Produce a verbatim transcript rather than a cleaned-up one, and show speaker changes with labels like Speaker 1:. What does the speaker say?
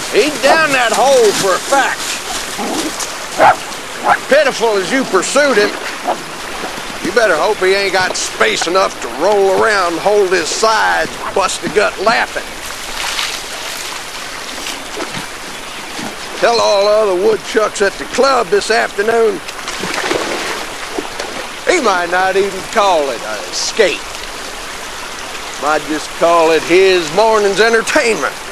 Speaker 1: He's down that hole for a fact. Pitiful as you pursued him, you better hope he ain't got space enough to roll around, hold his sides, bust a gut laughing. Tell all the other woodchucks at the club this afternoon, he might not even call it an escape. Might just call it his morning's entertainment.